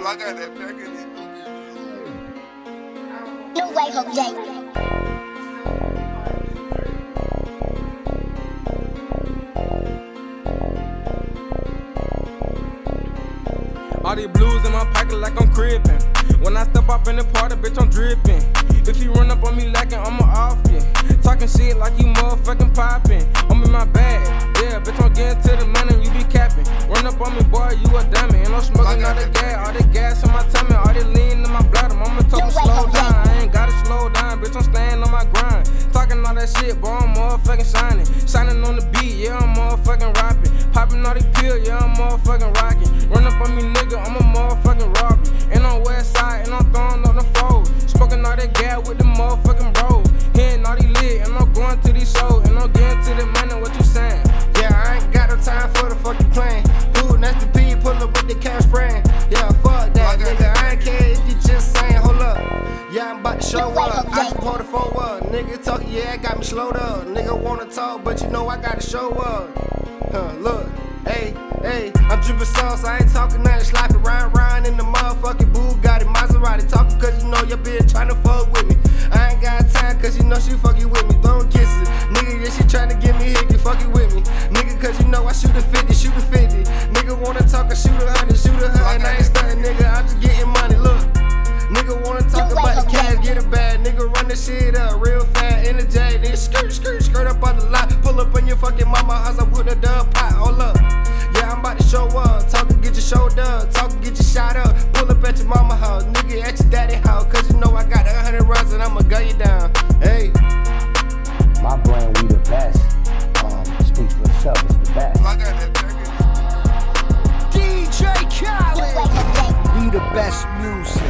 I got that pack in it. No way, Jose. All these blues in my pocket like I'm crippin'. When I step up in the party, bitch, I'm drippin'. If you run up on me lacking, I'ma off you. Talking shit like you motherfucking poppin'. I'm in my bag, yeah, bitch, I'm getting to the man and you be capping. Run up on me, boy, you a dummy. And I'm smoking all the gas in my tummy, all the lean in my bladder. Mama told me slow down, I ain't gotta slow down, bitch, I'm staying on my grind. Talking all that shit, boy, I'm motherfucking shining. Shining on the beat, yeah, I'm motherfucking rapping. Popping all these pills, yeah, I'm motherfucking rocking. Run up on me, nigga, I'm a motherfucking robber. And on west side, and I'm throwing up the fold. Smoking all that gas with the motherfucking bro. Hitting all these lit, and I'm going to these shows. And I'm getting to the money, what you saying? Yeah, I ain't got no time for the fucking plan. Dude, nasty P, pull up with the cash spraying. Yeah, fuck that, nigga, I ain't care if you just saying, hold up. Yeah, I'm about to show up, I just pulled the phone up. Nigga talking, yeah, got me slowed up. Nigga wanna talk, but you know I gotta show up. Look, hey, I'm drippin' sauce, I ain't talking nothing sloppy. Ryan in the motherfucking Bugatti, Maserati. Talking cause you know your bitch tryna fuck with me. I ain't got time cause you know she fucking with me. Throwing kisses, nigga, yeah, she tryna get me hickey, fucking with me. Nigga, cause you know I shoot a 50. Nigga wanna talk, I shoot a 100. I ain't stuntin', nigga, I'm just getting money, look. Nigga wanna talk about the cash, get it bad. Nigga run the shit up real fast, energetic. Nigga skirt up on the lot. Pull up on your fucking mama house, I with a dub pot, hold up. Yeah, I'm about to show up. Talkin', get your shoulder up. Talkin', get your shot up. Pull up at your mama house, nigga, at your daddy house. Cause you know I got 100 rounds and I'ma gun you down. Hey. My brand, we the best. Speaks for itself, it's the best. I got that pack in it. DJ Khaled. We the best music.